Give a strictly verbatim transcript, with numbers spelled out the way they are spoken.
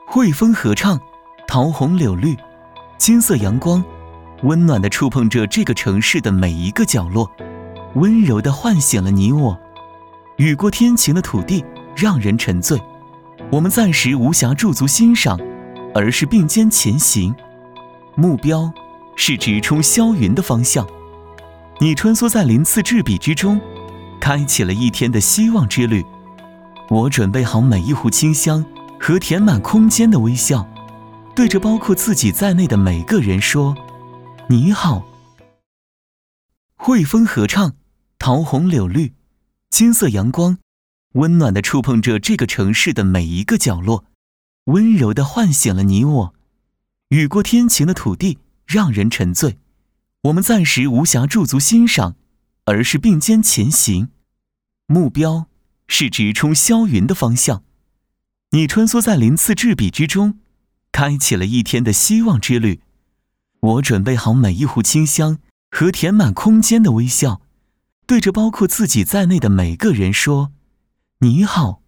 汇风合唱，桃红柳绿，金色阳光温暖地触碰着这个城市的每一个角落，温柔地唤醒了你我。雨过天晴的土地让人沉醉，我们暂时无暇驻足欣赏，而是并肩前行，目标是直冲霄云的方向。你穿梭在鳞次栉比之中，开启了一天的希望之旅。我准备好每一壶清香和填满空间的微笑，对着包括自己在内的每个人说：你好。汇风合唱，桃红柳绿，金色阳光温暖地触碰着这个城市的每一个角落，温柔地唤醒了你我。雨过天晴的土地让人沉醉，我们暂时无暇驻足欣赏，而是并肩前行，目标是直冲霄云的方向。你穿梭在鳞次栉比之中，开启了一天的希望之旅。我准备好每一壶清香和填满空间的微笑，对着包括自己在内的每个人说：你好。